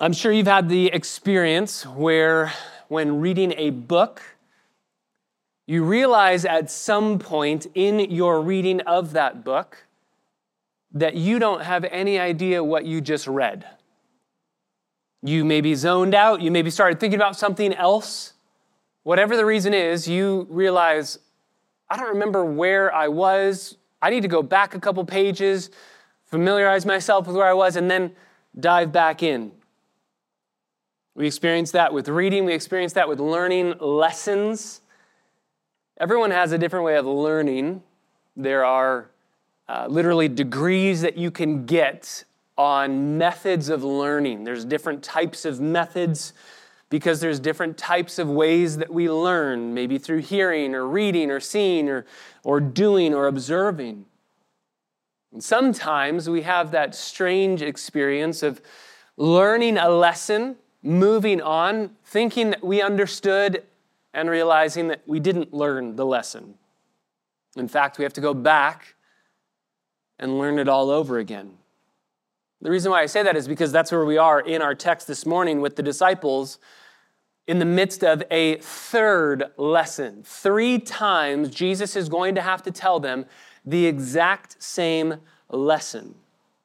I'm sure you've had the experience where when reading a book, you realize at some point in your reading of that book that you don't have any idea what you just read. You may be zoned out, you maybe started thinking about something else. Whatever the reason is, you realize, I don't remember where I was. I need to go back a couple pages, familiarize myself with where I was, and then dive back in. We experience that with reading. We experience that with learning lessons. Everyone has a different way of learning. There are literally degrees that you can get on methods of learning. There's different types of methods because there's different types of ways that we learn, maybe through hearing or reading or seeing or doing or observing. And sometimes we have that strange experience of learning a lesson, moving on, thinking that we understood, and realizing that we didn't learn the lesson. In fact, we have to go back and learn it all over again. The reason why I say that is because that's where we are in our text this morning with the disciples in the midst of a third lesson. 3 times Jesus is going to have to tell them the exact same lesson.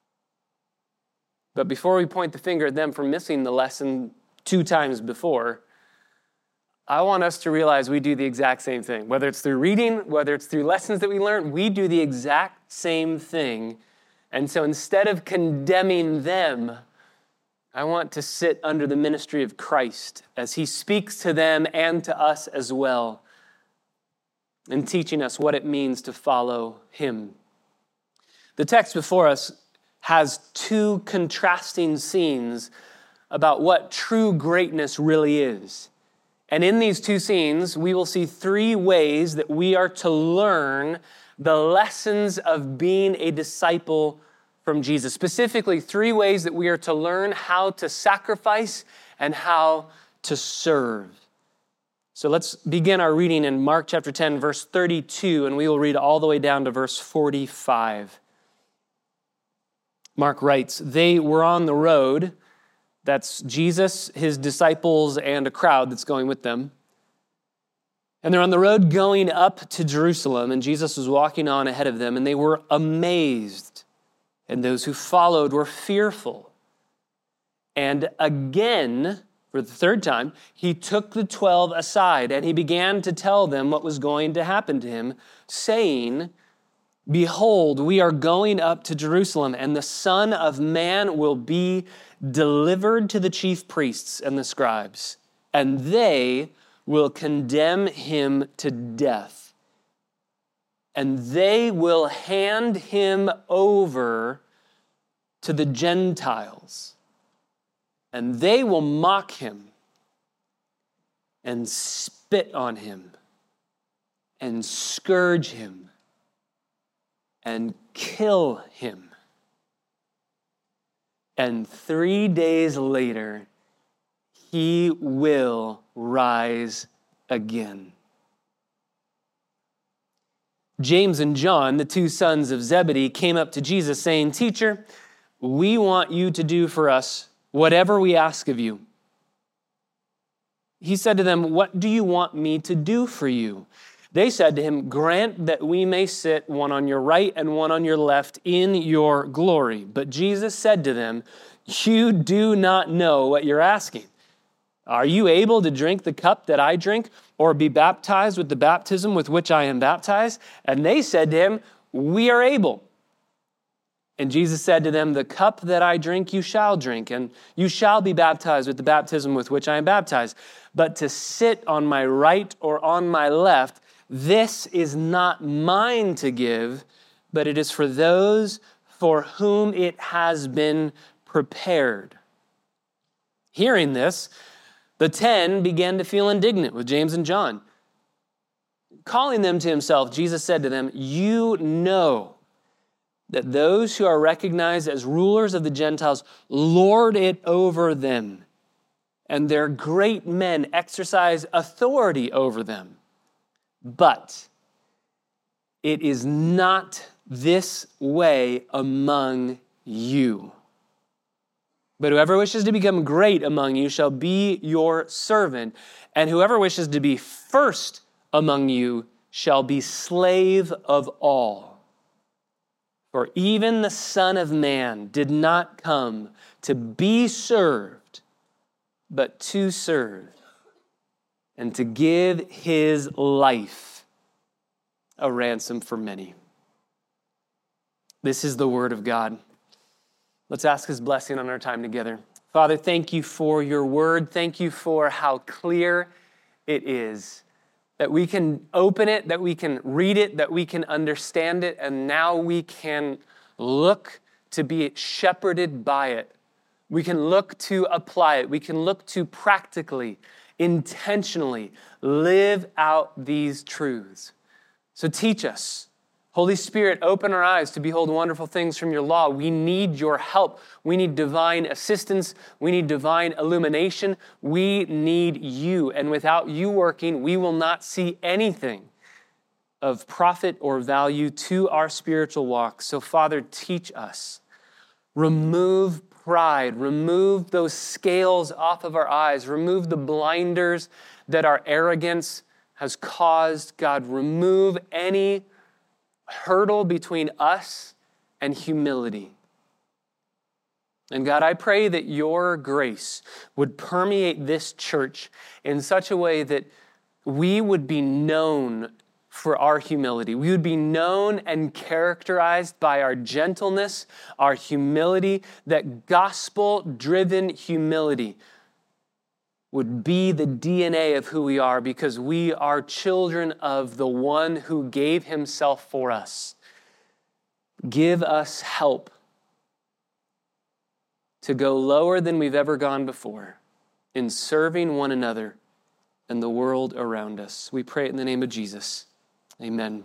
But before we point the finger at them for missing the lesson 2 times before, I want us to realize we do the exact same thing. Whether it's through reading, whether it's through lessons that we learn, we do the exact same thing. And so instead of condemning them, I want to sit under the ministry of Christ as he speaks to them and to us as well, and teaching us what it means to follow him. The text before us has 2 contrasting scenes about what true greatness really is. And in these 2 scenes, we will see 3 ways that we are to learn the lessons of being a disciple from Jesus. Specifically, 3 ways that we are to learn how to sacrifice and how to serve. So let's begin our reading in Mark chapter 10, verse 32, and we will read all the way down to verse 45. Mark writes, "They were on the road," that's Jesus, his disciples, and a crowd that's going with them. "And they're on the road going up to Jerusalem, and Jesus was walking on ahead of them, and they were amazed. And those who followed were fearful. And again, for the 3rd time, he took the 12 aside, and he began to tell them what was going to happen to him, saying, 'Behold, we are going up to Jerusalem, and the Son of Man will be delivered to the chief priests and the scribes, and they will condemn him to death. And they will hand him over to the Gentiles, and they will mock him and spit on him and scourge him and kill him. And 3 days later, he will rise again.' James and John, the 2 sons of Zebedee, came up to Jesus saying, 'Teacher, we want you to do for us whatever we ask of you.' He said to them, 'What do you want me to do for you?' They said to him, 'Grant that we may sit one on your right and one on your left in your glory.' But Jesus said to them, 'You do not know what you're asking. Are you able to drink the cup that I drink, or be baptized with the baptism with which I am baptized?' And they said to him, 'We are able.' And Jesus said to them, 'The cup that I drink you shall drink, and you shall be baptized with the baptism with which I am baptized. But to sit on my right or on my left, this is not mine to give, but it is for those for whom it has been prepared.' Hearing this, the 10 began to feel indignant with James and John. Calling them to himself, Jesus said to them, 'You know that those who are recognized as rulers of the Gentiles lord it over them, and their great men exercise authority over them. But it is not this way among you. But whoever wishes to become great among you shall be your servant, and whoever wishes to be first among you shall be slave of all. For even the Son of Man did not come to be served, but to serve, and to give his life a ransom for many." This is the word of God. Let's ask his blessing on our time together. Father, thank you for your word. Thank you for how clear it is, that we can open it, that we can read it, that we can understand it, and now we can look to be shepherded by it. We can look to apply it. We can look to practically, intentionally live out these truths. So teach us. Holy Spirit, open our eyes to behold wonderful things from your law. We need your help. We need divine assistance. We need divine illumination. We need you. And without you working, we will not see anything of profit or value to our spiritual walk. So, Father, teach us. Remove pride. Remove those scales off of our eyes. Remove the blinders that our arrogance has caused. God, remove any hurdle between us and humility. And God, I pray that your grace would permeate this church in such a way that we would be known for our humility. We would be known and characterized by our gentleness, our humility, that gospel-driven humility would be the DNA of who we are, because we are children of the one who gave himself for us. Give us help to go lower than we've ever gone before in serving one another and the world around us. We pray it in the name of Jesus. Amen.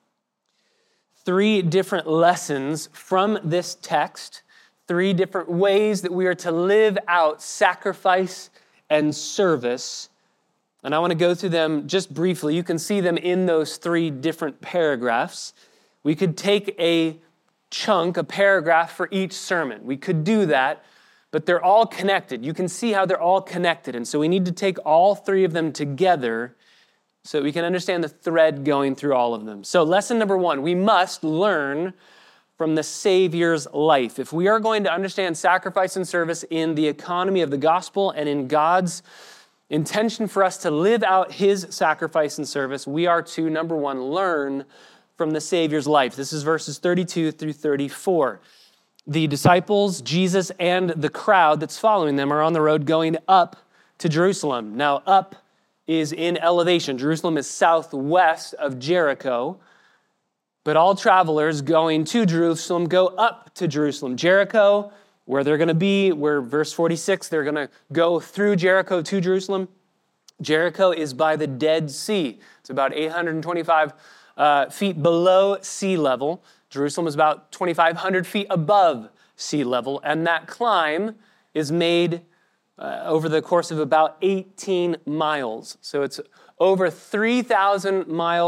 3 different lessons from this text, 3 different ways that we are to live out sacrifice and service. And I want to go through them just briefly. You can see them in those 3 different paragraphs. We could take a chunk, a paragraph for each sermon. We could do that, but they're all connected. You can see how they're all connected. And so we need to take all 3 of them together so that we can understand the thread going through all of them. So lesson number 1, we must learn from the Savior's life. If we are going to understand sacrifice and service in the economy of the gospel and in God's intention for us to live out his sacrifice and service, we are to, number 1, learn from the Savior's life. This is verses 32 through 34. The disciples, Jesus, and the crowd that's following them are on the road going up to Jerusalem. Now, up is in elevation. Jerusalem is southwest of Jericho. But all travelers going to Jerusalem go up to Jerusalem. Jericho, where they're going to be, where verse 46, they're going to go through Jericho to Jerusalem. Jericho is by the Dead Sea. It's about 825 feet below sea level. Jerusalem is about 2,500 feet above sea level. And that climb is made over the course of about 18 miles. So it's over 3,000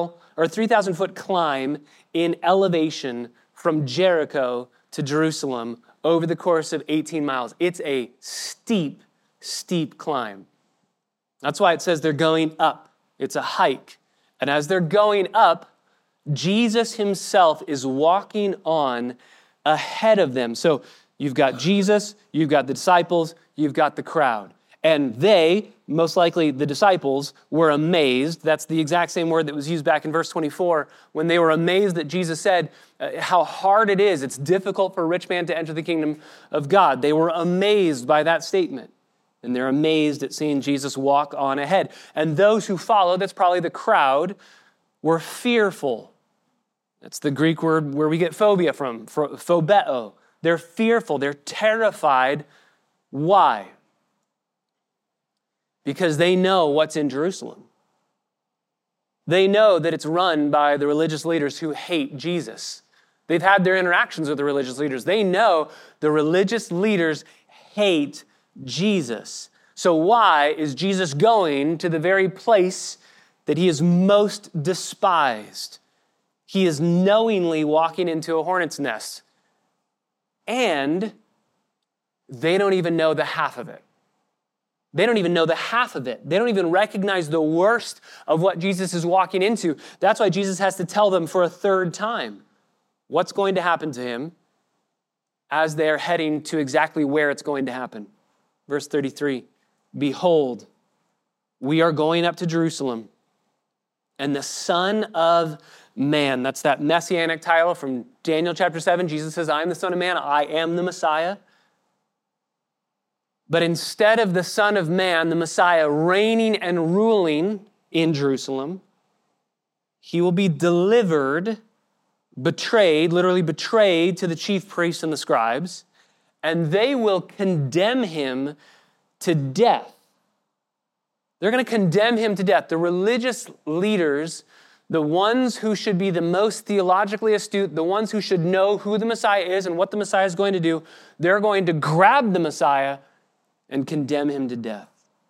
foot climb in elevation from Jericho to Jerusalem over the course of 18 miles. It's a steep, steep climb. That's why it says they're going up. It's a hike. And as they're going up, Jesus himself is walking on ahead of them. So you've got Jesus, you've got the disciples, you've got the crowd. And they, most likely the disciples, were amazed. That's the exact same word that was used back in verse 24 when they were amazed that Jesus said how hard it is. It's difficult for a rich man to enter the kingdom of God. They were amazed by that statement. And they're amazed at seeing Jesus walk on ahead. And those who followed, that's probably the crowd, were fearful. That's the Greek word where we get phobia from, phobeo. They're fearful. They're terrified. Why? Because they know what's in Jerusalem. They know that it's run by the religious leaders who hate Jesus. They've had their interactions with the religious leaders. They know the religious leaders hate Jesus. So why is Jesus going to the very place that he is most despised? He is knowingly walking into a hornet's nest. And they don't even know the half of it. They don't even know the half of it. They don't even recognize the worst of what Jesus is walking into. That's why Jesus has to tell them for a third time what's going to happen to him as they're heading to exactly where it's going to happen. Verse 33, behold, we are going up to Jerusalem, and the Son of Man, that's that messianic title from Daniel chapter 7. Jesus says, I am the Son of Man, I am the Messiah. But instead of the Son of Man, the Messiah, reigning and ruling in Jerusalem, he will be delivered, betrayed, literally betrayed to the chief priests and the scribes, and they will condemn him to death. They're going to condemn him to death. The religious leaders, the ones who should be the most theologically astute, the ones who should know who the Messiah is and what the Messiah is going to do, they're going to grab the Messiah and condemn him to death.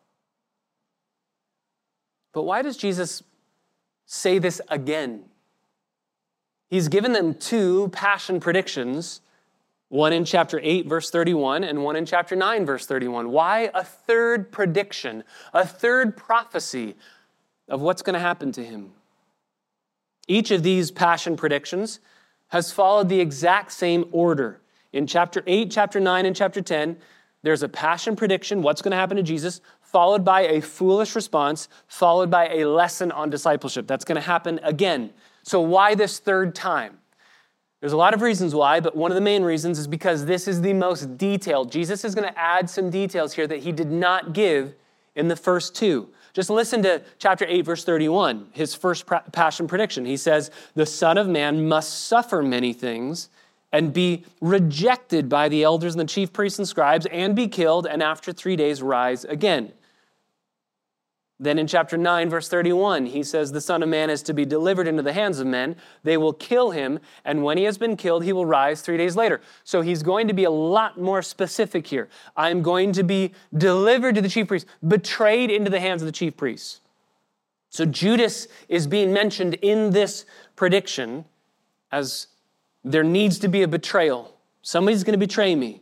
But why does Jesus say this again? He's given them two passion predictions, one in chapter 8, verse 31, and one in chapter 9, verse 31. Why a third prediction, a third prophecy of what's going to happen to him? Each of these passion predictions has followed the exact same order. In chapter 8, chapter 9, and chapter 10, there's a passion prediction, what's going to happen to Jesus, followed by a foolish response, followed by a lesson on discipleship. That's going to happen again. So why this third time? There's a lot of reasons why, but one of the main reasons is because this is the most detailed. Jesus is going to add some details here that he did not give in the first two. Just listen to chapter 8, verse 31, his first passion prediction. He says, the Son of Man must suffer many things and be rejected by the elders and the chief priests and scribes, and be killed, and after 3 days rise again. Then in chapter 9, verse 31, he says, the Son of Man is to be delivered into the hands of men. They will kill him, and when he has been killed, he will rise 3 days later. So he's going to be a lot more specific here. I'm going to be delivered to the chief priests, betrayed into the hands of the chief priests. So Judas is being mentioned in this prediction as there needs to be a betrayal. Somebody's going to betray me.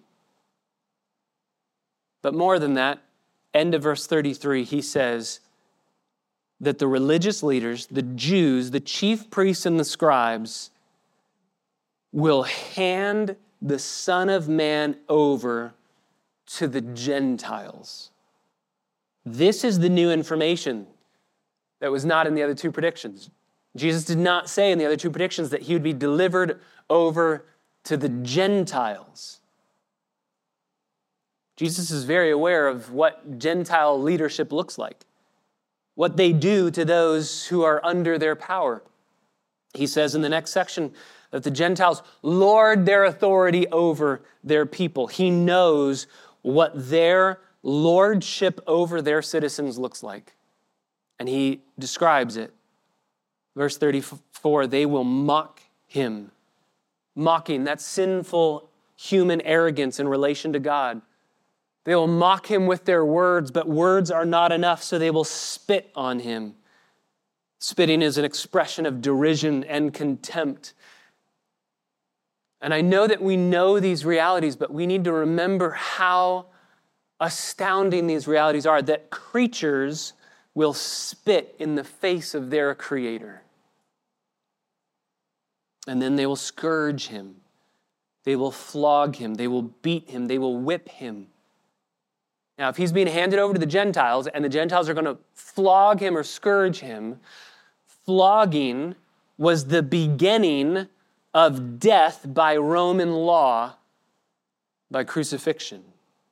But more than that, end of verse 33, he says that the religious leaders, the Jews, the chief priests and the scribes will hand the Son of Man over to the Gentiles. This is the new information that was not in the other two predictions. Jesus did not say in the other two predictions that he would be delivered over to the Gentiles. Jesus is very aware of what Gentile leadership looks like, what they do to those who are under their power. He says in the next section that the Gentiles lord their authority over their people. He knows what their lordship over their citizens looks like, and he describes it. Verse 34, they will mock him. Mocking, that's sinful human arrogance in relation to God. They will mock him with their words, but words are not enough, so they will spit on him. Spitting is an expression of derision and contempt. And I know that we know these realities, but we need to remember how astounding these realities are, that creatures will spit in the face of their Creator. And then they will scourge him. They will flog him. They will beat him. They will whip him. Now, if he's being handed over to the Gentiles, and the Gentiles are going to flog him or scourge him, flogging was the beginning of death by Roman law, by crucifixion.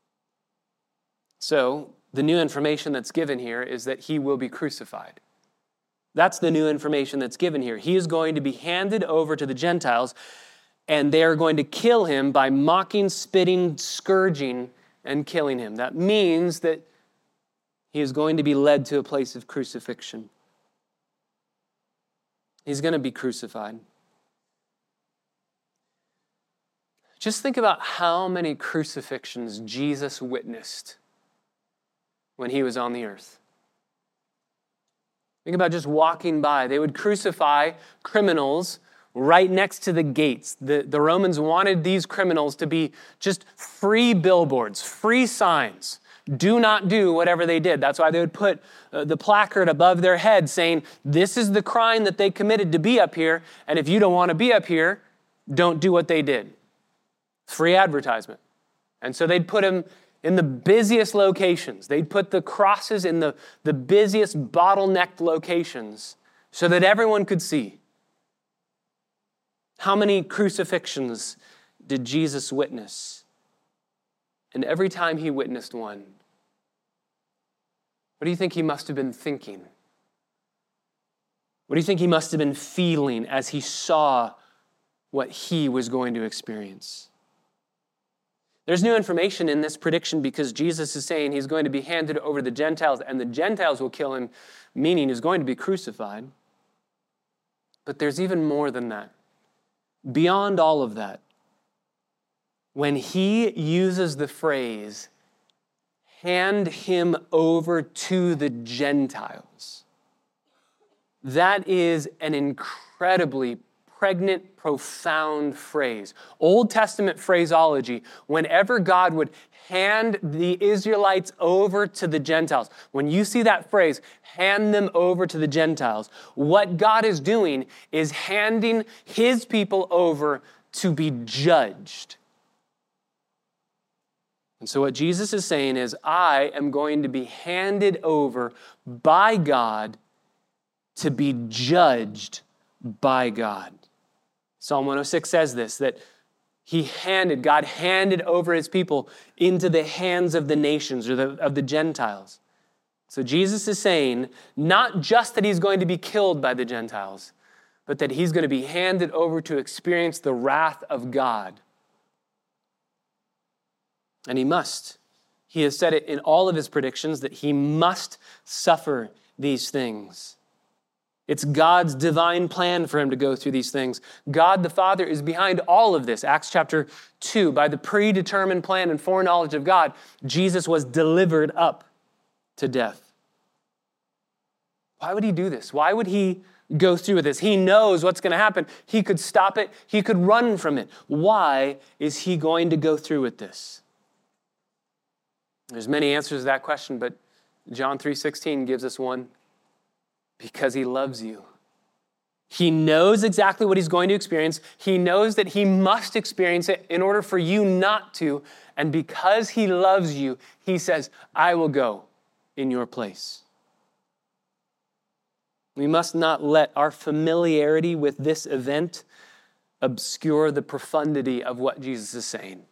So, the new information that's given here is that he will be crucified. That's the new information that's given here. He is going to be handed over to the Gentiles, and they are going to kill him by mocking, spitting, scourging, and killing him. That means that he is going to be led to a place of crucifixion. He's going to be crucified. Just think about how many crucifixions Jesus witnessed when he was on the earth. Think about just walking by. They would crucify criminals right next to the gates. The Romans wanted these criminals to be just free billboards, free signs. Do not do whatever they did. That's why they would put the placard above their head saying, this is the crime that they committed to be up here, and if you don't want to be up here, don't do what they did. Free advertisement. And so they'd put them in the busiest locations. They'd put the crosses in the busiest bottlenecked locations so that everyone could see. How many crucifixions did Jesus witness? And every time he witnessed one, what do you think he must have been thinking? What do you think he must have been feeling as he saw what he was going to experience? There's new information in this prediction because Jesus is saying he's going to be handed over to the Gentiles and the Gentiles will kill him, meaning he's going to be crucified. But there's even more than that. Beyond all of that, when he uses the phrase, hand him over to the Gentiles, that is an incredibly pregnant, profound phrase. Old Testament phraseology, whenever God would hand the Israelites over to the Gentiles, when you see that phrase, hand them over to the Gentiles, what God is doing is handing his people over to be judged. And so what Jesus is saying is, I am going to be handed over by God to be judged by God. Psalm 106 says this, that God handed over his people into the hands of the nations or of the Gentiles. So Jesus is saying, not just that he's going to be killed by the Gentiles, but that he's going to be handed over to experience the wrath of God. And he must. He has said it in all of his predictions that he must suffer these things. It's God's divine plan for him to go through these things. God the Father is behind all of this. Acts chapter 2, by the predetermined plan and foreknowledge of God, Jesus was delivered up to death. Why would he do this? Why would he go through with this? He knows what's going to happen. He could stop it. He could run from it. Why is he going to go through with this? There's many answers to that question, but John 3:16 gives us one. Because he loves you. He knows exactly what he's going to experience. He knows that he must experience it in order for you not to. And because he loves you, he says, I will go in your place. We must not let our familiarity with this event obscure the profundity of what Jesus is saying.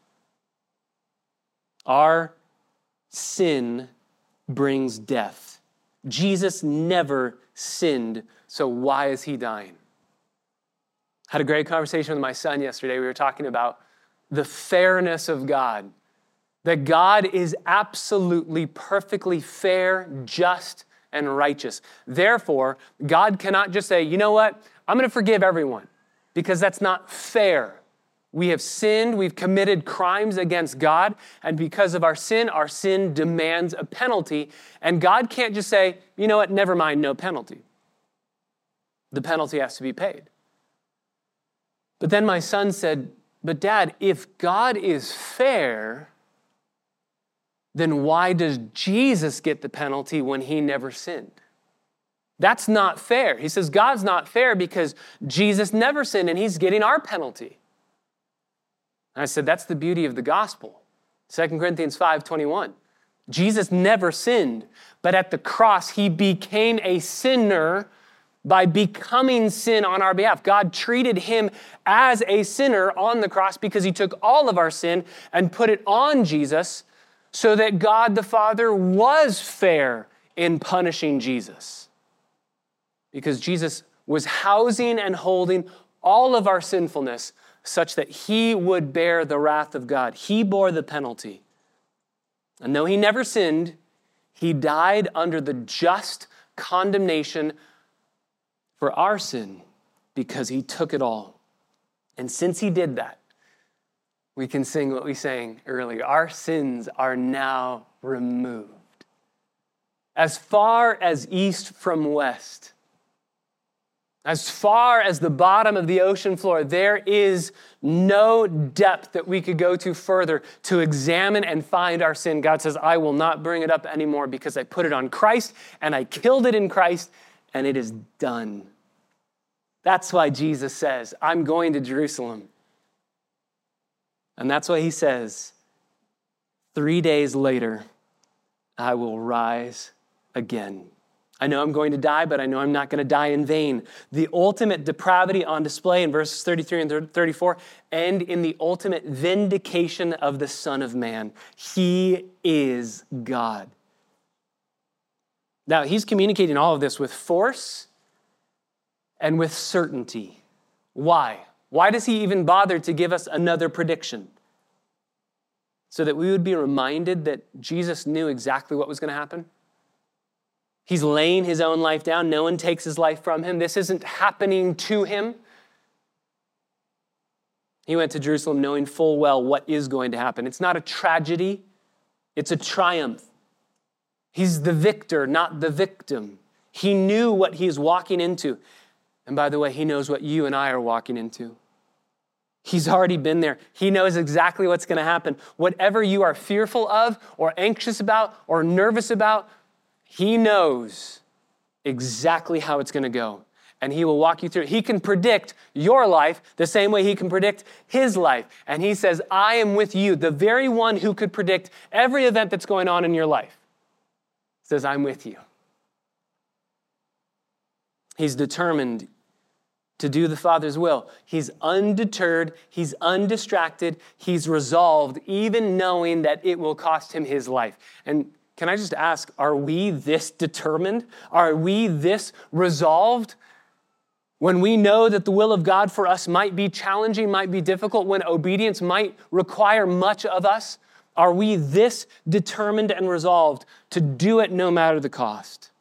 Our sin brings death. Jesus never sinned, so why is he dying? Had a great conversation with my son yesterday. We were talking about the fairness of God. That God is absolutely, perfectly fair, just, and righteous. Therefore, God cannot just say, you know what? I'm going to forgive everyone, because that's not fair. We have sinned, we've committed crimes against God, and because of our sin demands a penalty, and God can't just say, you know what, never mind, no penalty. The penalty has to be paid. But then my son said, but Dad, if God is fair, then why does Jesus get the penalty when he never sinned? That's not fair. He says God's not fair because Jesus never sinned and he's getting our penalty. And I said, that's the beauty of the gospel. 2 Corinthians 5:21. Jesus never sinned, but at the cross, he became a sinner by becoming sin on our behalf. God treated him as a sinner on the cross because he took all of our sin and put it on Jesus so that God the Father was fair in punishing Jesus. Because Jesus was housing and holding all of our sinfulness such that he would bear the wrath of God. He bore the penalty. And though he never sinned, he died under the just condemnation for our sin because he took it all. And since he did that, we can sing what we sang earlier. Our sins are now removed. As far as east from west, As far as the bottom of the ocean floor, there is no depth that we could go to further to examine and find our sin. God says, I will not bring it up anymore because I put it on Christ and I killed it in Christ and it is done. That's why Jesus says, I'm going to Jerusalem. And that's why he says, 3 days later, I will rise again. I know I'm going to die, but I know I'm not going to die in vain. The ultimate depravity on display in verses 33 and 34 end in the ultimate vindication of the Son of Man. He is God. Now, he's communicating all of this with force and with certainty. Why? Why does he even bother to give us another prediction? So that we would be reminded that Jesus knew exactly what was going to happen. He's laying his own life down. No one takes his life from him. This isn't happening to him. He went to Jerusalem knowing full well what is going to happen. It's not a tragedy. It's a triumph. He's the victor, not the victim. He knew what he's walking into. And by the way, he knows what you and I are walking into. He's already been there. He knows exactly what's going to happen. Whatever you are fearful of or anxious about or nervous about, he knows exactly how it's going to go, and he will walk you through it. He can predict your life the same way he can predict his life. And he says, I am with you, the very one who could predict every event that's going on in your life. Says, I'm with you. He's determined to do the Father's will. He's undeterred. He's undistracted. He's resolved, even knowing that it will cost him his life. And can I just ask, are we this determined? Are we this resolved? When we know that the will of God for us might be challenging, might be difficult, when obedience might require much of us, are we this determined and resolved to do it no matter the cost?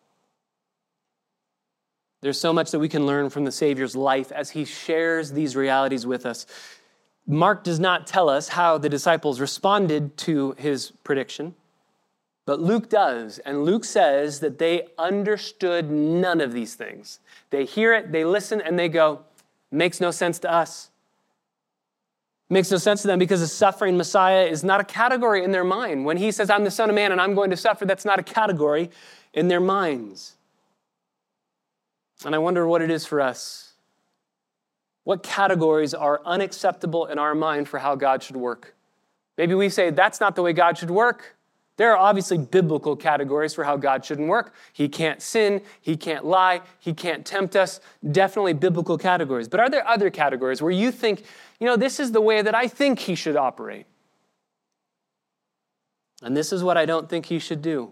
There's so much that we can learn from the Savior's life as he shares these realities with us. Mark does not tell us how the disciples responded to his prediction. But Luke does, and Luke says that they understood none of these things. They hear it, they listen, and they go, makes no sense to us. Makes no sense to them because the suffering Messiah is not a category in their mind. When he says, I'm the Son of Man and I'm going to suffer, that's not a category in their minds. And I wonder what it is for us. What categories are unacceptable in our mind for how God should work? Maybe we say, that's not the way God should work. There are obviously biblical categories for how God shouldn't work. He can't sin, he can't lie, he can't tempt us. Definitely biblical categories. But are there other categories where you think, this is the way that I think he should operate? And this is what I don't think he should do.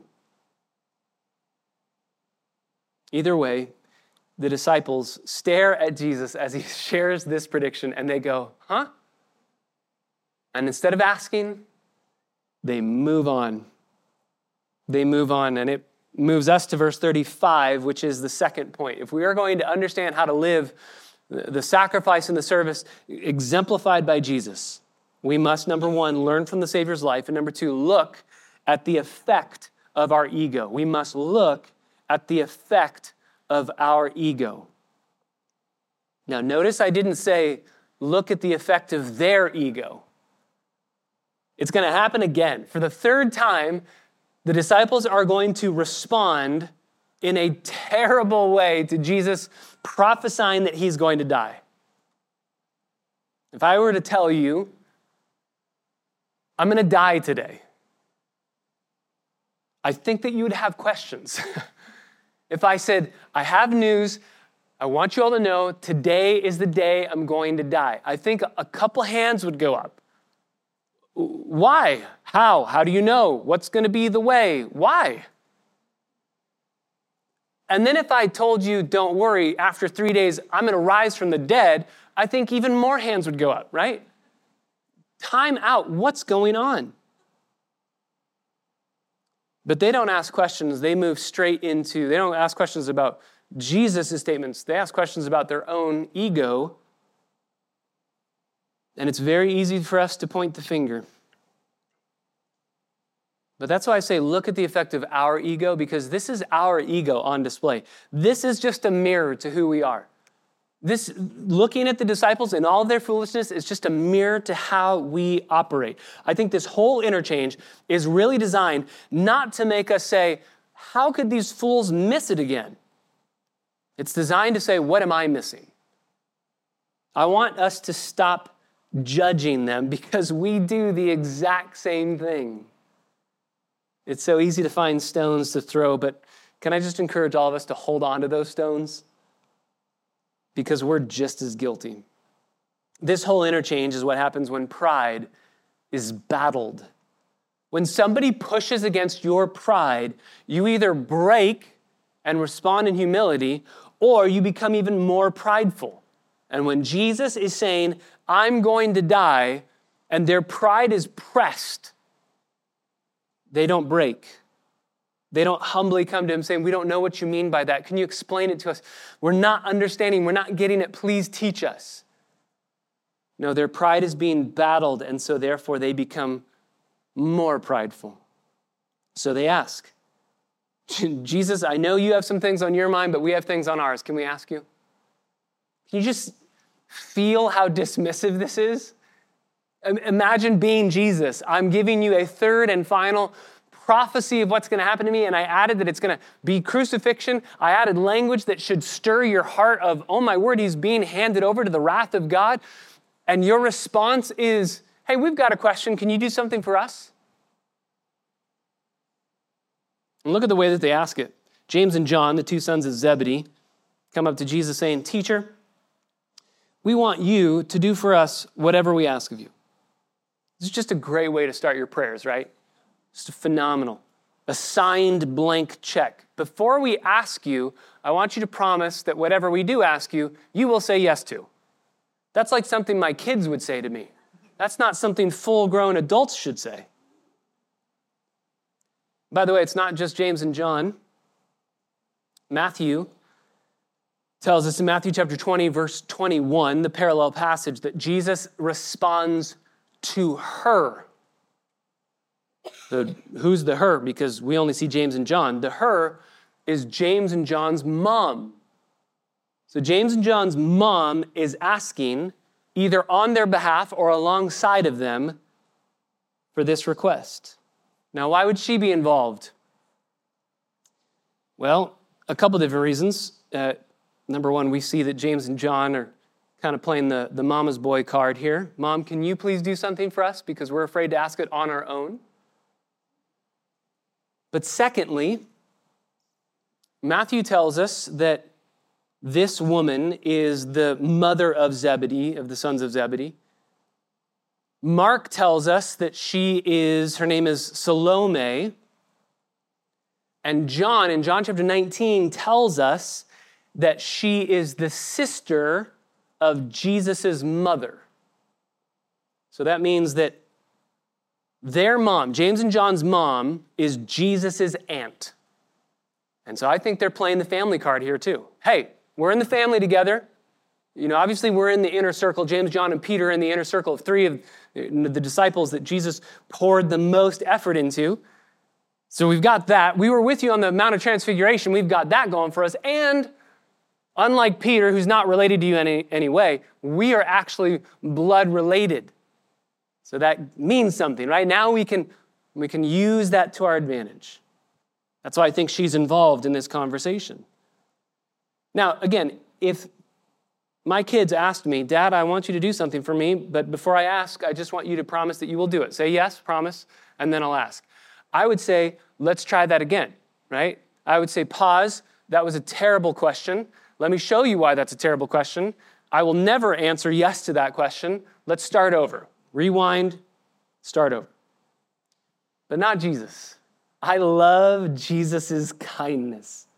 Either way, the disciples stare at Jesus as he shares this prediction and they go, huh? And instead of asking, they move on. They move on, and it moves us to verse 35, which is the second point. If we are going to understand how to live the sacrifice and the service exemplified by Jesus, we must, number one, learn from the Savior's life, and number two, look at the effect of our ego. We must look at the effect of our ego. Now, notice I didn't say, look at the effect of their ego. It's going to happen again. For the third time, the disciples are going to respond in a terrible way to Jesus prophesying that he's going to die. If I were to tell you, I'm going to die today, I think that you would have questions. If I said, I have news, I want you all to know, today is the day I'm going to die, I think a couple hands would go up. Why? How? How do you know? What's going to be the way? Why? And then if I told you, don't worry, after 3 days, I'm going to rise from the dead, I think even more hands would go up, right? Time out. What's going on? But they don't ask questions. They move straight into, they don't ask questions about Jesus' statements. They ask questions about their own ego. And it's very easy for us to point the finger. But that's why I say look at the effect of our ego, because this is our ego on display. This is just a mirror to who we are. This, looking at the disciples and all of their foolishness, is just a mirror to how we operate. I think this whole interchange is really designed not to make us say, how could these fools miss it again? It's designed to say, what am I missing? I want us to stop judging them because we do the exact same thing. It's so easy to find stones to throw, but can I just encourage all of us to hold on to those stones? Because we're just as guilty. This whole interchange is what happens when pride is battled. When somebody pushes against your pride, you either break and respond in humility, or you become even more prideful. And when Jesus is saying, I'm going to die, and their pride is pressed, they don't break. They don't humbly come to him saying, we don't know what you mean by that. Can you explain it to us? We're not understanding. We're not getting it. Please teach us. No, their pride is being battled, and so therefore they become more prideful. So they ask, Jesus, I know you have some things on your mind, but we have things on ours. Can we ask you? Can you just feel how dismissive this is? Imagine being Jesus. I'm giving you a third and final prophecy of what's going to happen to me, and I added that it's going to be crucifixion. I added language that should stir your heart of, oh my word, he's being handed over to the wrath of God. And your response is, hey, we've got a question. Can you do something for us? And look at the way that they ask it. James and John, the two sons of Zebedee, come up to Jesus saying, Teacher, we want you to do for us whatever we ask of you. This is just a great way to start your prayers, right? Just phenomenal. A signed blank check. Before we ask you, I want you to promise that whatever we do ask you, you will say yes to. That's like something my kids would say to me. That's not something full-grown adults should say. By the way, it's not just James and John. Matthew tells us in Matthew chapter 20, verse 21, the parallel passage, that Jesus responds to her. Who's the her? Because we only see James and John. The her is James and John's mom. So James and John's mom is asking, either on their behalf or alongside of them, for this request. Now, why would she be involved? Well, a couple different reasons. Number one, we see that James and John are kind of playing the mama's boy card here. Mom, can you please do something for us? Because we're afraid to ask it on our own. But secondly, Matthew tells us that this woman is the mother of Zebedee, of the sons of Zebedee. Mark tells us that her name is Salome. And John, in John chapter 19, tells us that she is the sister of Jesus' mother. So that means that their mom, James and John's mom, is Jesus' aunt. And so I think they're playing the family card here too. Hey, we're in the family together. You know, obviously we're in the inner circle. James, John, and Peter are in the inner circle of three of the disciples that Jesus poured the most effort into. So we've got that. We were with you on the Mount of Transfiguration. We've got that going for us. And unlike Peter, who's not related to you in any way, we are actually blood related. So that means something, right? Now we can use that to our advantage. That's why I think she's involved in this conversation. Now, again, if my kids asked me, Dad, I want you to do something for me, but before I ask, I just want you to promise that you will do it. Say yes, promise, and then I'll ask. I would say, let's try that again, right? I would say, pause. That was a terrible question. Let me show you why that's a terrible question. I will never answer yes to that question. Let's start over. Rewind, start over. But not Jesus. I love Jesus' kindness.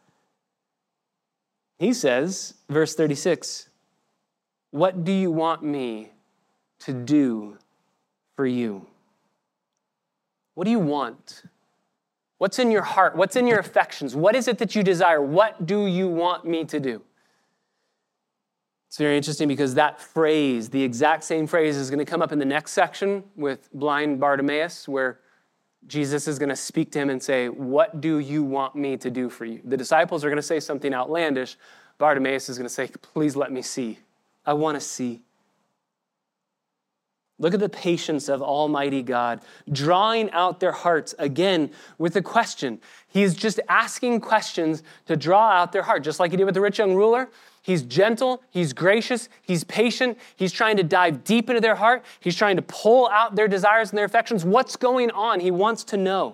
He says, verse 36, what do you want me to do for you? What do you want? What's in your heart? What's in your affections? What is it that you desire? What do you want me to do? It's very interesting because that phrase, the exact same phrase, is going to come up in the next section with blind Bartimaeus, where Jesus is going to speak to him and say, what do you want me to do for you? The disciples are going to say something outlandish. Bartimaeus is going to say, please let me see. I want to see. Look at the patience of Almighty God, drawing out their hearts again with a question. He's just asking questions to draw out their heart, just like he did with the rich young ruler. He's gentle, he's gracious, he's patient. He's trying to dive deep into their heart. He's trying to pull out their desires and their affections. What's going on? He wants to know.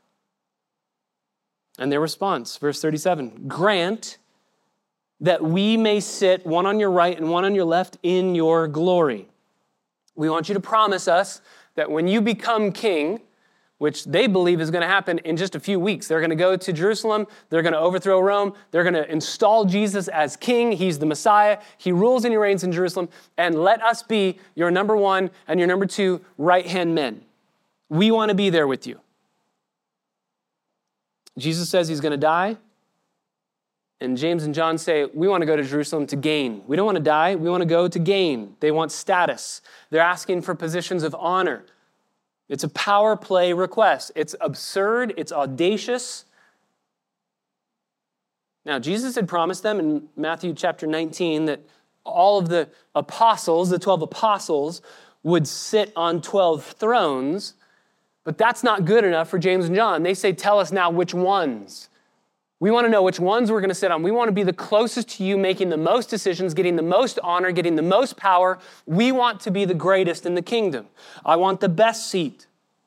And their response, verse 37, grant that we may sit one on your right and one on your left in your glory. We want you to promise us that when you become king, which they believe is going to happen in just a few weeks, they're going to go to Jerusalem, they're going to overthrow Rome, they're going to install Jesus as king, he's the Messiah, he rules and he reigns in Jerusalem, and let us be your number one and your number two right-hand men. We want to be there with you. Jesus says he's going to die, and James and John say, we want to go to Jerusalem to gain. We don't want to die. We want to go to gain. They want status. They're asking for positions of honor. It's a power play request. It's absurd. It's audacious. Now, Jesus had promised them in Matthew chapter 19 that all of the apostles, the 12 apostles, would sit on 12 thrones, but that's not good enough for James and John. They say, tell us now which ones. We want to know which ones we're going to sit on. We want to be the closest to you, making the most decisions, getting the most honor, getting the most power. We want to be the greatest in the kingdom. I want the best seat.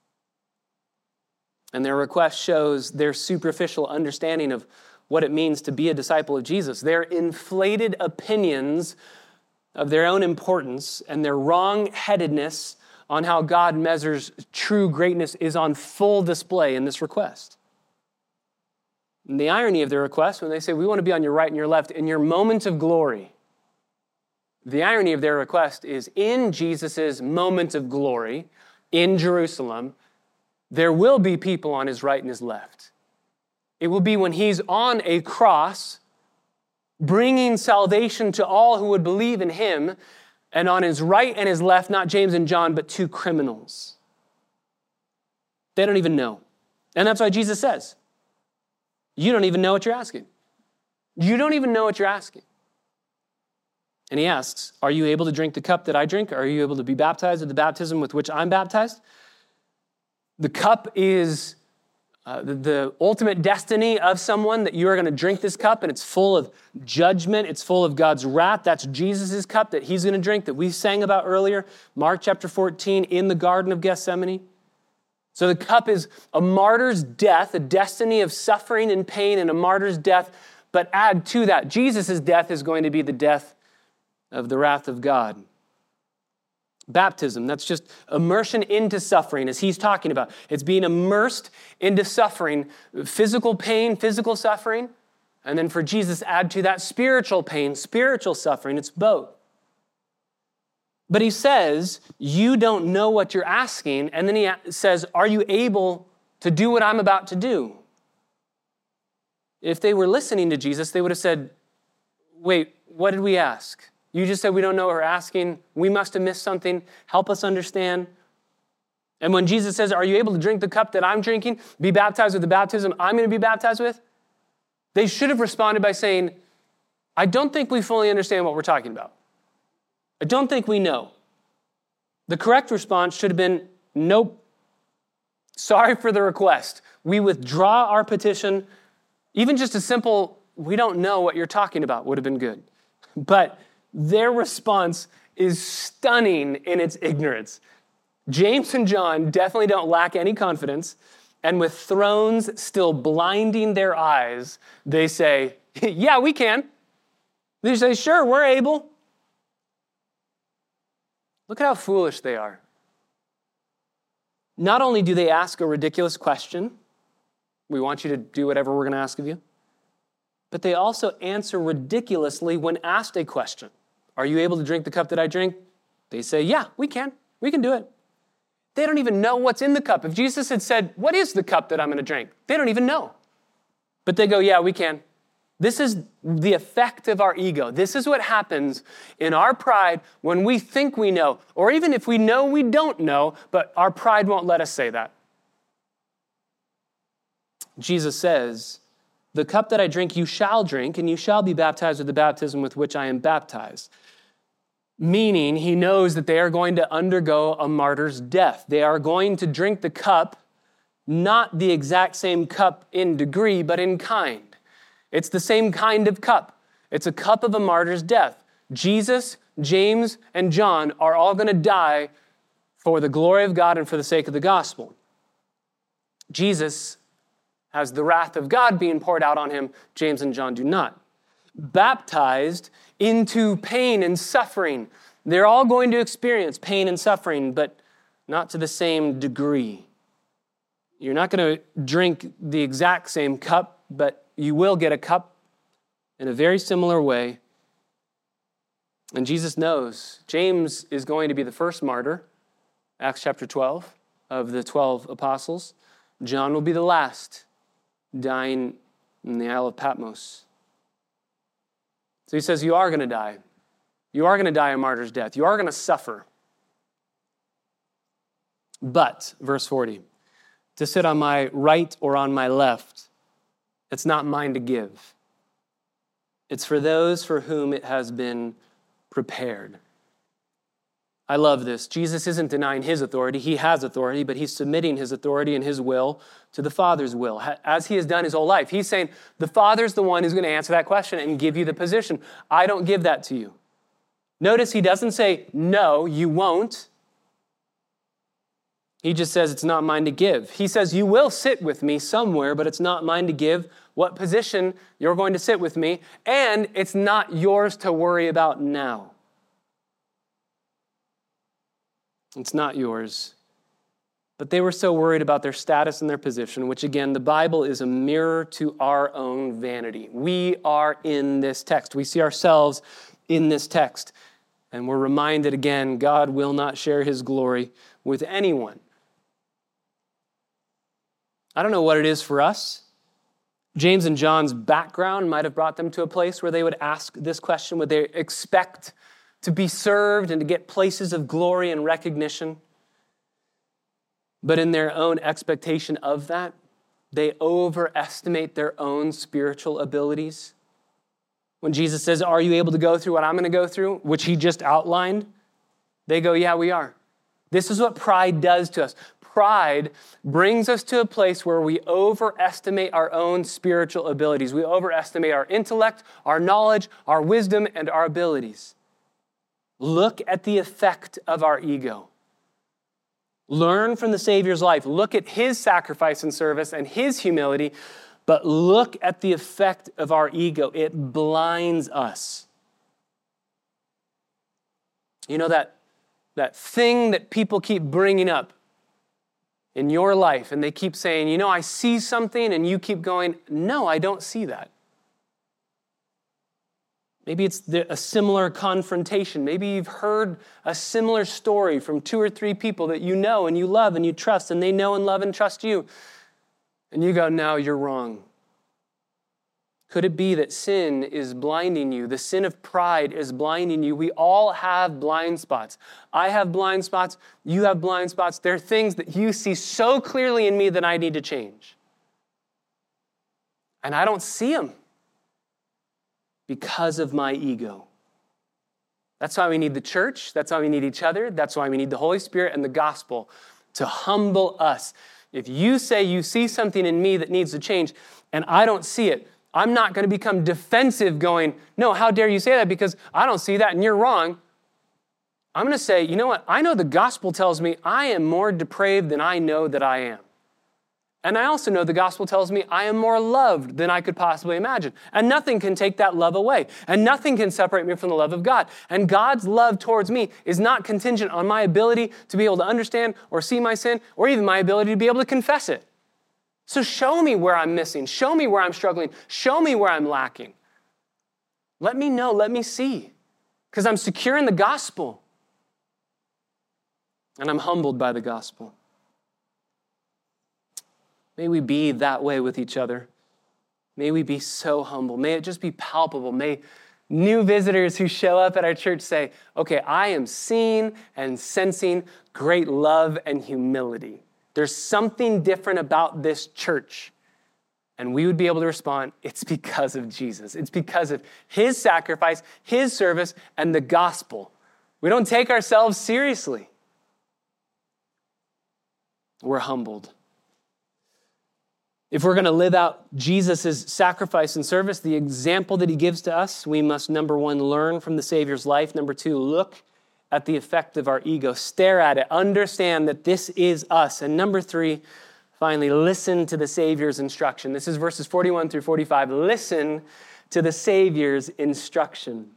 And their request shows their superficial understanding of what it means to be a disciple of Jesus. Their inflated opinions of their own importance and their wrong-headedness on how God measures true greatness is on full display in this request. And the irony of their request, when they say, we want to be on your right and your left in your moment of glory, the irony of their request is in Jesus' moment of glory in Jerusalem, there will be people on his right and his left. It will be when he's on a cross, bringing salvation to all who would believe in him, and on his right and his left, not James and John, but two criminals. They don't even know. And that's why Jesus says, you don't even know what you're asking. You don't even know what you're asking. And he asks, are you able to drink the cup that I drink? Are you able to be baptized with the baptism with which I'm baptized? The cup is the ultimate destiny of someone, that you are going to drink this cup, and it's full of judgment. It's full of God's wrath. That's Jesus' cup that he's going to drink, that we sang about earlier, Mark chapter 14, in the Garden of Gethsemane. So the cup is a martyr's death, a destiny of suffering and pain and a martyr's death. But add to that, Jesus' death is going to be the death of the wrath of God. Baptism, that's just immersion into suffering, as he's talking about. It's being immersed into suffering, physical pain, physical suffering. And then for Jesus, add to that spiritual pain, spiritual suffering. It's both. But he says, you don't know what you're asking. And then he says, are you able to do what I'm about to do? If they were listening to Jesus, they would have said, wait, what did we ask? You just said we don't know what we're asking. We must have missed something. Help us understand. And when Jesus says, are you able to drink the cup that I'm drinking? Be baptized with the baptism I'm going to be baptized with? They should have responded by saying, I don't think we fully understand what we're talking about. I don't think we know. The correct response should have been, nope. Sorry for the request. We withdraw our petition. Even just a simple, we don't know what you're talking about would have been good. But their response is stunning in its ignorance. James and John definitely don't lack any confidence. And with thrones still blinding their eyes, they say, yeah, we can. They say, sure, we're able. Look at how foolish they are. Not only do they ask a ridiculous question, we want you to do whatever we're going to ask of you, but they also answer ridiculously when asked a question. Are you able to drink the cup that I drink? They say, yeah, we can. We can do it. They don't even know what's in the cup. If Jesus had said, what is the cup that I'm going to drink? They don't even know. But they go, yeah, we can. This is the effect of our ego. This is what happens in our pride when we think we know, or even if we know we don't know, but our pride won't let us say that. Jesus says, The cup that I drink, you shall drink, and you shall be baptized with the baptism with which I am baptized. Meaning, he knows that they are going to undergo a martyr's death. They are going to drink the cup, not the exact same cup in degree, but in kind. It's the same kind of cup. It's a cup of a martyr's death. Jesus, James, and John are all going to die for the glory of God and for the sake of the gospel. Jesus has the wrath of God being poured out on him. James and John do not. Baptized into pain and suffering. They're all going to experience pain and suffering, but not to the same degree. You're not going to drink the exact same cup, but you will get a cup in a very similar way. And Jesus knows. James is going to be the first martyr, Acts chapter 12, of the 12 apostles. John will be the last, dying in the Isle of Patmos. So he says, you are going to die. You are going to die a martyr's death. You are going to suffer. But, verse 40, to sit on my right or on my left, it's not mine to give. It's for those for whom it has been prepared. I love this. Jesus isn't denying his authority. He has authority, but he's submitting his authority and his will to the Father's will, as he has done his whole life. He's saying, the Father's the one who's going to answer that question and give you the position. I don't give that to you. Notice he doesn't say, no, you won't. He just says, it's not mine to give. He says, you will sit with me somewhere, but it's not mine to give what position you're going to sit with me, and it's not yours to worry about now. It's not yours. But they were so worried about their status and their position, which again, the Bible is a mirror to our own vanity. We are in this text. We see ourselves in this text. And we're reminded again, God will not share his glory with anyone. I don't know what it is for us. James and John's background might have brought them to a place where they would ask this question. Would they expect to be served and to get places of glory and recognition? But in their own expectation of that, they overestimate their own spiritual abilities. When Jesus says, are you able to go through what I'm going to go through, which he just outlined, they go, yeah, we are. This is what pride does to us. Pride brings us to a place where we overestimate our own spiritual abilities. We overestimate our intellect, our knowledge, our wisdom, and our abilities. Look at the effect of our ego. Learn from the Savior's life. Look at his sacrifice and service and his humility, but look at the effect of our ego. It blinds us. You know that thing that people keep bringing up in your life, and they keep saying, you know, I see something, and you keep going, no, I don't see that. Maybe it's a similar confrontation. Maybe you've heard a similar story from 2 or 3 people that you know and you love and you trust, and they know and love and trust you. And you go, no, you're wrong. Could it be that sin is blinding you? The sin of pride is blinding you. We all have blind spots. I have blind spots. You have blind spots. There are things that you see so clearly in me that I need to change. And I don't see them because of my ego. That's why we need the church. That's why we need each other. That's why we need the Holy Spirit and the gospel to humble us. If you say you see something in me that needs to change and I don't see it, I'm not going to become defensive going, no, how dare you say that because I don't see that and you're wrong. I'm going to say, you know what? I know the gospel tells me I am more depraved than I know that I am. And I also know the gospel tells me I am more loved than I could possibly imagine. And nothing can take that love away. And nothing can separate me from the love of God. And God's love towards me is not contingent on my ability to be able to understand or see my sin or even my ability to be able to confess it. So show me where I'm missing. Show me where I'm struggling. Show me where I'm lacking. Let me know. Let me see. Because I'm secure in the gospel. And I'm humbled by the gospel. May we be that way with each other. May we be so humble. May it just be palpable. May new visitors who show up at our church say, okay, I am seeing and sensing great love and humility. There's something different about this church. And we would be able to respond, it's because of Jesus. It's because of his sacrifice, his service, and the gospel. We don't take ourselves seriously. We're humbled. If we're going to live out Jesus' sacrifice and service, the example that he gives to us, we must, number one, learn from the Savior's life. Number two, look at the effect of our ego. Stare at it. Understand that this is us. And number three, finally, listen to the Savior's instruction. This is verses 41 through 45. Listen to the Savior's instruction.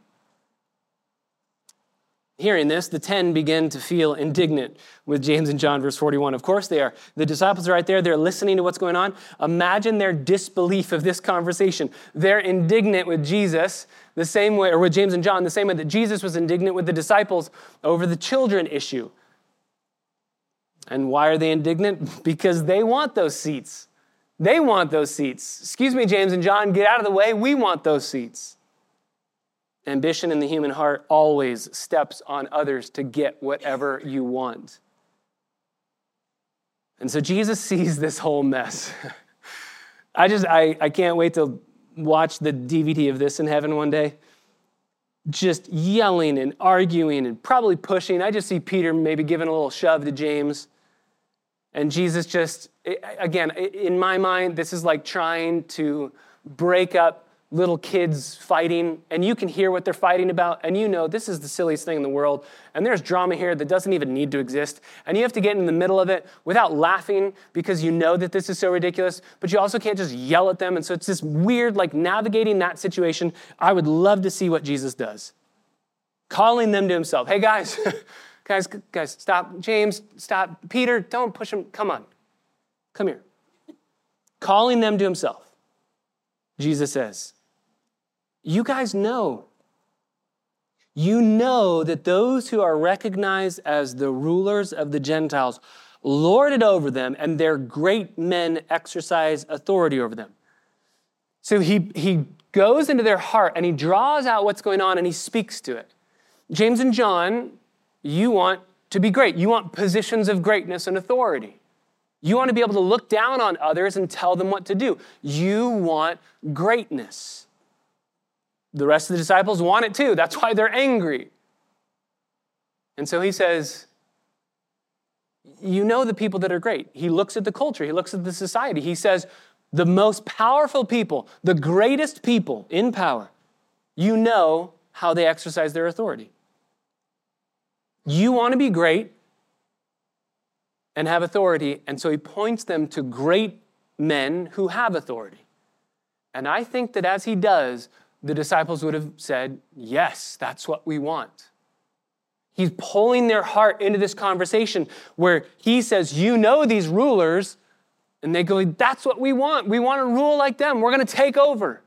Hearing this, the 10 begin to feel indignant with James and John, verse 41. Of course they are. The disciples are right there. They're listening to what's going on. Imagine their disbelief of this conversation. They're indignant with Jesus the same way, or with James and John, the same way that Jesus was indignant with the disciples over the children issue. And why are they indignant? Because they want those seats. They want those seats. Excuse me, James and John, get out of the way. We want those seats. Ambition in the human heart always steps on others to get whatever you want. And so Jesus sees this whole mess. I can't wait to watch the DVD of this in heaven one day. Just yelling and arguing and probably pushing. I just see Peter maybe giving a little shove to James. And Jesus just, again, in my mind, this is like trying to break up little kids fighting, and you can hear what they're fighting about, and you know this is the silliest thing in the world, and there's drama here that doesn't even need to exist, and you have to get in the middle of it without laughing because you know that this is so ridiculous, but you also can't just yell at them, and so it's this weird, like, navigating that situation. I would love to see what Jesus does. Calling them to himself. Hey, guys, guys, stop. James, stop. Peter, don't push him. Come on. Come here. Calling them to himself. Jesus says, you guys know. You know that those who are recognized as the rulers of the Gentiles lord it over them, and their great men exercise authority over them. So he goes into their heart, and he draws out what's going on, and he speaks to it. James and John, you want to be great. You want positions of greatness and authority. You want to be able to look down on others and tell them what to do. You want greatness. The rest of the disciples want it too. That's why they're angry. And so he says, you know the people that are great. He looks at the culture. He looks at the society. He says, the most powerful people, the greatest people in power, you know how they exercise their authority. You want to be great and have authority, and so he points them to great men who have authority. And I think that as he does, the disciples would have said, yes, that's what we want. He's pulling their heart into this conversation where he says, you know these rulers, and they go, that's what we want. We want to rule like them. We're going to take over.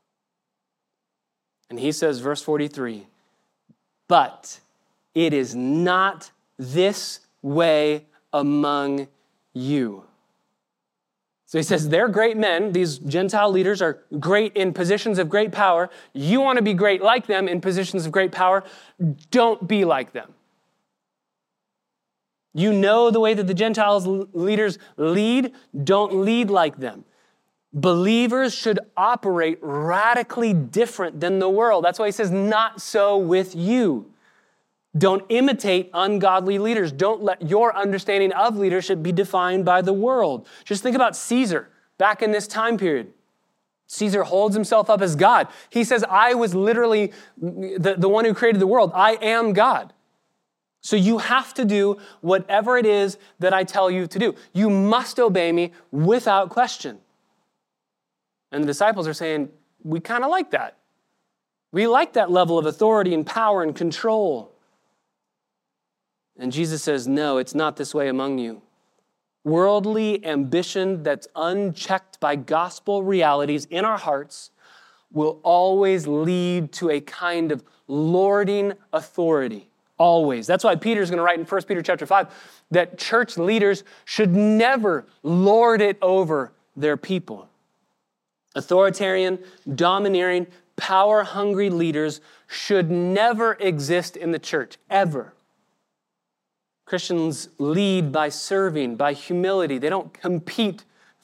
And he says, verse 43, but it is not this way among you. So he says, they're great men. These Gentile leaders are great in positions of great power. You want to be great like them in positions of great power. Don't be like them. You know the way that the Gentiles leaders lead. Don't lead like them. Believers should operate radically different than the world. That's why he says, not so with you. Don't imitate ungodly leaders. Don't let your understanding of leadership be defined by the world. Just think about Caesar back in this time period. Caesar holds himself up as God. He says, I was literally the one who created the world. I am God. So you have to do whatever it is that I tell you to do. You must obey me without question. And the disciples are saying, we kind of like that. We like that level of authority and power and control. And Jesus says, no, it's not this way among you. Worldly ambition that's unchecked by gospel realities in our hearts will always lead to a kind of lording authority. Always. That's why Peter's going to write in 1 Peter chapter 5 that church leaders should never lord it over their people. Authoritarian, domineering, power-hungry leaders should never exist in the church, ever. Christians lead by serving, by humility. They don't compete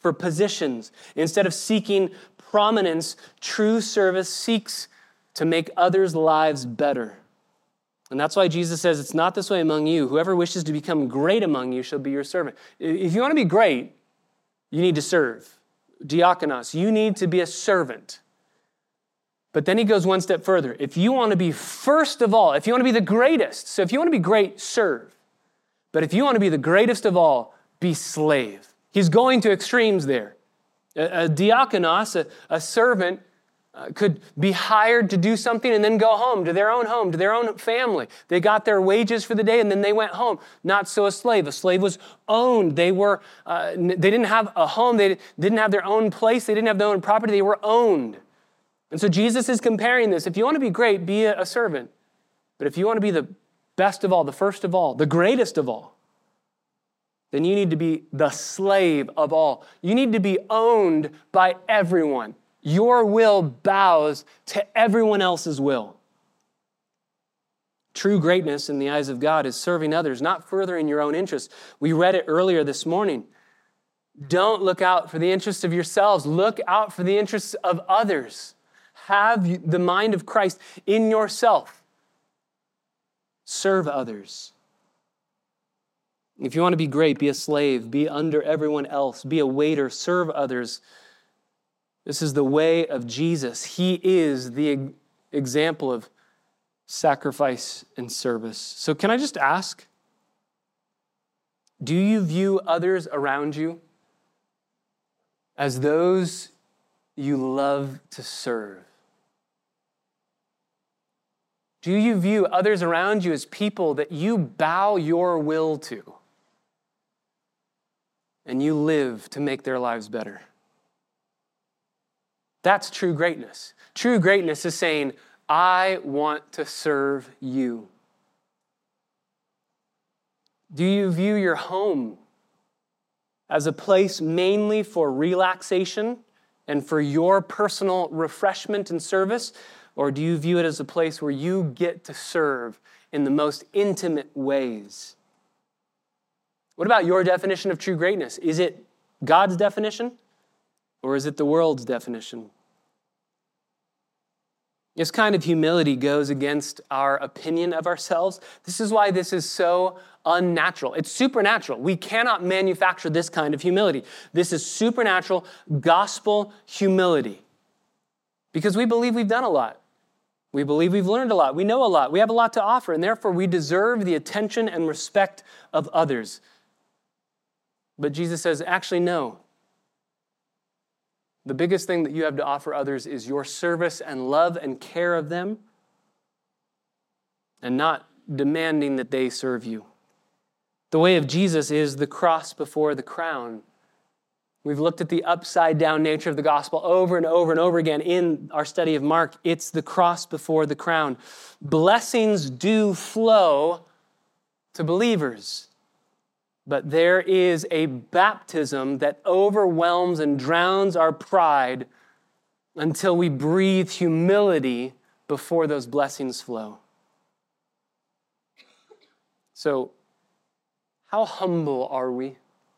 for positions. Instead of seeking prominence, true service seeks to make others' lives better. And that's why Jesus says, it's not this way among you. Whoever wishes to become great among you shall be your servant. If you want to be great, you need to serve. Diakonos, you need to be a servant. But then he goes one step further. If you want to be first of all, if you want to be the greatest, so if you want to be great, serve. But if you want to be the greatest of all, be slave. He's going to extremes there. A diakonos, a servant, could be hired to do something and then go home, to their own family. They got their wages for the day and then they went home. Not so a slave. A slave was owned. They didn't have a home. They didn't have their own place. They didn't have their own property. They were owned. And so Jesus is comparing this. If you want to be great, be a servant. But if you want to be the best of all, the first of all, the greatest of all, then you need to be the slave of all. You need to be owned by everyone. Your will bows to everyone else's will. True greatness in the eyes of God is serving others, not furthering your own interests. We read it earlier this morning. Don't look out for the interests of yourselves. Look out for the interests of others. Have the mind of Christ in yourself. Serve others. If you want to be great, be a slave. Be under everyone else. Be a waiter. Serve others. This is the way of Jesus. He is the example of sacrifice and service. So can I just ask, do you view others around you as those you love to serve? Do you view others around you as people that you bow your will to and you live to make their lives better? That's true greatness. True greatness is saying, I want to serve you. Do you view your home as a place mainly for relaxation and for your personal refreshment and service? Or do you view it as a place where you get to serve in the most intimate ways? What about your definition of true greatness? Is it God's definition? Or is it the world's definition? This kind of humility goes against our opinion of ourselves. This is why this is so unnatural. It's supernatural. We cannot manufacture this kind of humility. This is supernatural gospel humility. Because we believe we've done a lot. We believe we've learned a lot. We know a lot. We have a lot to offer, and therefore we deserve the attention and respect of others. But Jesus says, actually, no. The biggest thing that you have to offer others is your service and love and care of them, and not demanding that they serve you. The way of Jesus is the cross before the crown. We've looked at the upside-down nature of the gospel over and over and over again in our study of Mark. It's the cross before the crown. Blessings do flow to believers. But there is a baptism that overwhelms and drowns our pride until we breathe humility before those blessings flow. So, how humble are we?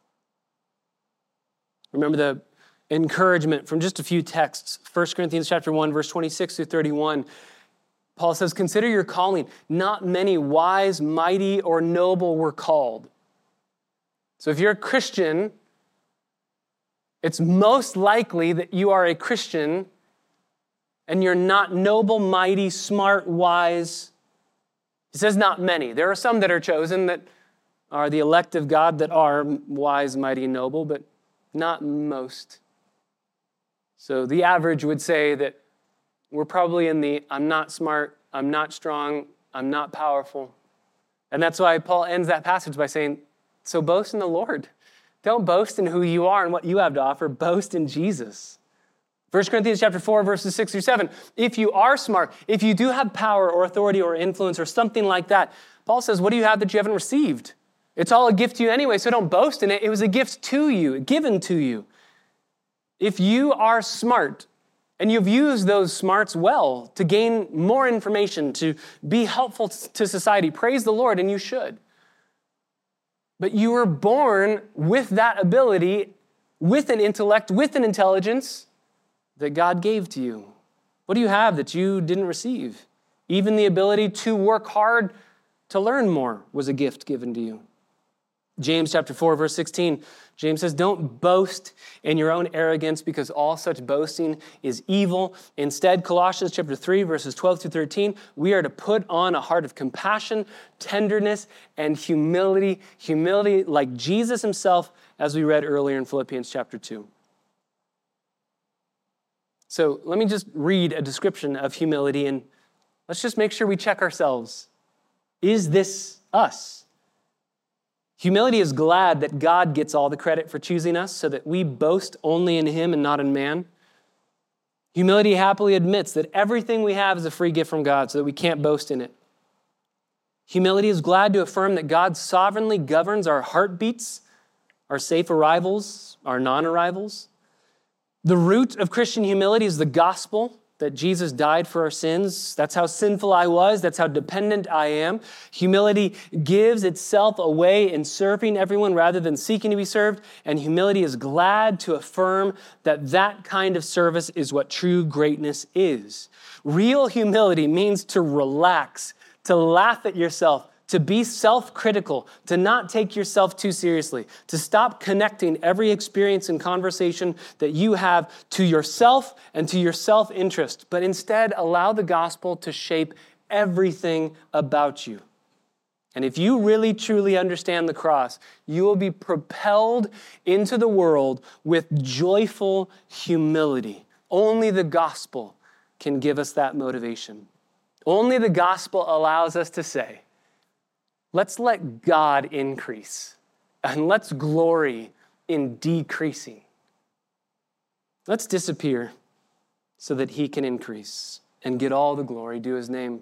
Remember the encouragement from just a few texts. 1 Corinthians chapter 1, verse 26 through 31. Paul says, consider your calling. Not many wise, mighty, or noble were called. So if you're a Christian, it's most likely that you are a Christian and you're not noble, mighty, smart, wise. He says not many. There are some that are chosen that are the elect of God that are wise, mighty, and noble, but not most. So the average would say that we're probably in the I'm not smart, I'm not strong, I'm not powerful. And that's why Paul ends that passage by saying, so boast in the Lord. Don't boast in who you are and what you have to offer. Boast in Jesus. 1 Corinthians chapter 4, verses 6 through 7. If you are smart, if you do have power or authority or influence or something like that, Paul says, what do you have that you haven't received? It's all a gift to you anyway, so don't boast in it. It was a gift to you, given to you. If you are smart and you've used those smarts well to gain more information, to be helpful to society, praise the Lord, and you should. But you were born with that ability with an intellect, with an intelligence that God gave to you. What do you have that you didn't receive? Even the ability to work hard to learn more was a gift given to you. James chapter 4, verse 16, James says, don't boast in your own arrogance because all such boasting is evil. Instead, Colossians chapter 3, verses 12 through 13, we are to put on a heart of compassion, tenderness, and humility. Humility like Jesus himself, as we read earlier in Philippians chapter 2. So let me just read a description of humility and let's just make sure we check ourselves. Is this us? Humility is glad that God gets all the credit for choosing us so that we boast only in him and not in man. Humility happily admits that everything we have is a free gift from God so that we can't boast in it. Humility is glad to affirm that God sovereignly governs our heartbeats, our safe arrivals, our non-arrivals. The root of Christian humility is the gospel, that Jesus died for our sins. That's how sinful I was. That's how dependent I am. Humility gives itself away in serving everyone rather than seeking to be served. And humility is glad to affirm that that kind of service is what true greatness is. Real humility means to relax, to laugh at yourself, to be self-critical, to not take yourself too seriously, to stop connecting every experience and conversation that you have to yourself and to your self-interest, but instead allow the gospel to shape everything about you. And if you really, truly understand the cross, you will be propelled into the world with joyful humility. Only the gospel can give us that motivation. Only the gospel allows us to say, let's let God increase, and let's glory in decreasing. Let's disappear so that he can increase and get all the glory due his name.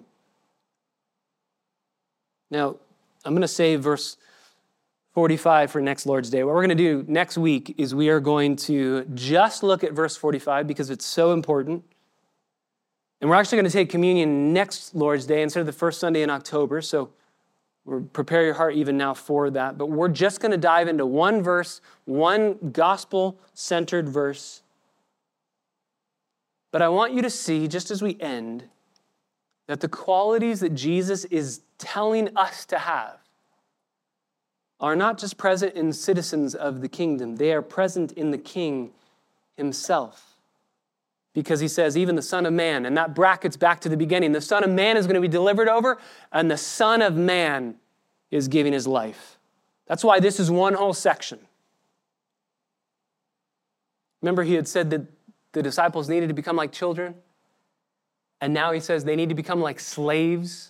Now, I'm going to save verse 45 for next Lord's Day. What we're going to do next week is we are going to just look at verse 45 because it's so important. And we're actually going to take communion next Lord's Day instead of the first Sunday in October, so prepare your heart even now for that. But we're just going to dive into one verse, one gospel-centered verse. But I want you to see, just as we end, that the qualities that Jesus is telling us to have are not just present in citizens of the kingdom. They are present in the King himself. Because he says, even the Son of Man, and that brackets back to the beginning. The Son of Man is going to be delivered over, and the Son of Man is giving his life. That's why this is one whole section. Remember, he had said that the disciples needed to become like children, and now he says they need to become like slaves.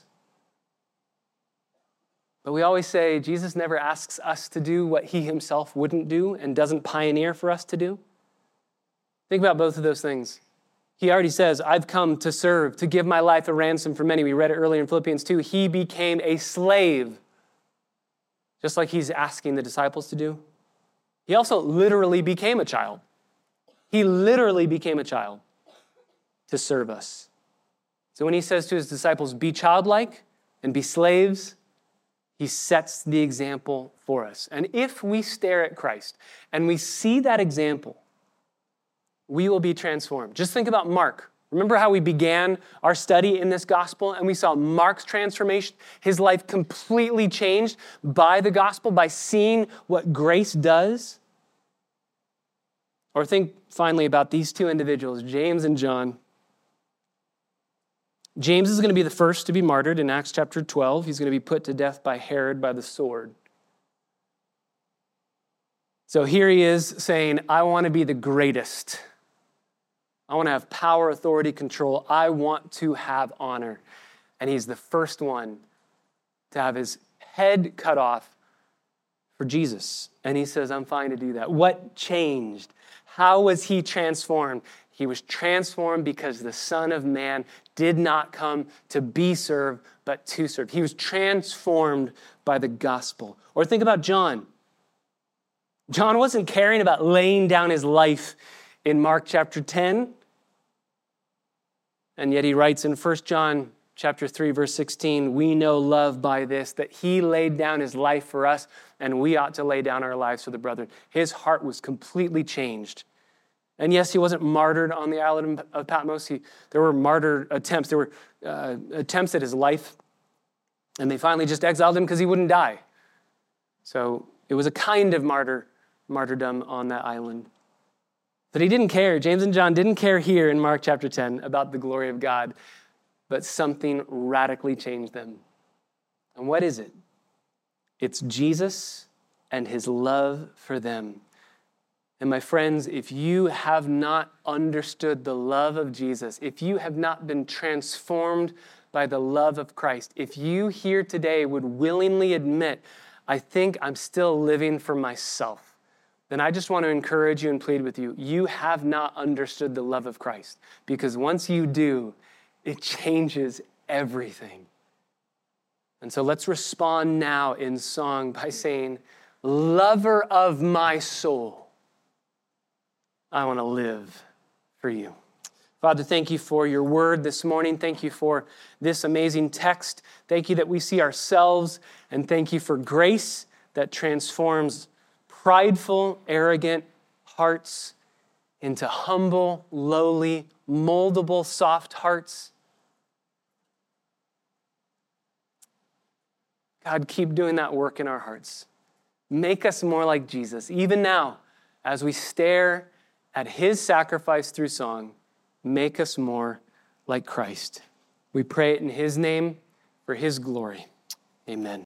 But we always say Jesus never asks us to do what he himself wouldn't do and doesn't pioneer for us to do. Think about both of those things. He already says, I've come to serve, to give my life a ransom for many. We read it earlier in Philippians 2. He became a slave, just like he's asking the disciples to do. He also literally became a child. He literally became a child to serve us. So when he says to his disciples, be childlike and be slaves, he sets the example for us. And if we stare at Christ and we see that example, we will be transformed. Just think about Mark. Remember how we began our study in this gospel and we saw Mark's transformation? His life completely changed by the gospel, by seeing what grace does. Or think finally about these two individuals, James and John. James is going to be the first to be martyred in Acts chapter 12. He's going to be put to death by Herod by the sword. So here he is saying, I want to be the greatest. I want to have power, authority, control. I want to have honor. And he's the first one to have his head cut off for Jesus. And he says, I'm fine to do that. What changed? How was he transformed? He was transformed because the Son of Man did not come to be served, but to serve. He was transformed by the gospel. Or think about John. John wasn't caring about laying down his life in Mark chapter 10. And yet he writes in 1 John chapter 3, verse 16, we know love by this, that he laid down his life for us, and we ought to lay down our lives for the brethren. His heart was completely changed. And yes, he wasn't martyred on the island of Patmos. There were martyr attempts. There were attempts at his life, and they finally just exiled him because he wouldn't die. So it was a kind of martyrdom on that island. But he didn't care. James and John didn't care here in Mark chapter 10 about the glory of God, but something radically changed them. And what is it? It's Jesus and his love for them. And my friends, if you have not understood the love of Jesus, if you have not been transformed by the love of Christ, if you here today would willingly admit, I think I'm still living for myself, then I just want to encourage you and plead with you. You have not understood the love of Christ, because once you do, it changes everything. And so let's respond now in song by saying, lover of my soul, I want to live for you. Father, thank you for your word this morning. Thank you for this amazing text. Thank you that we see ourselves, and thank you for grace that transforms prideful, arrogant hearts into humble, lowly, moldable, soft hearts. God, keep doing that work in our hearts. Make us more like Jesus, even now, as we stare at his sacrifice through song. Make us more like Christ. We pray it in his name for his glory. Amen.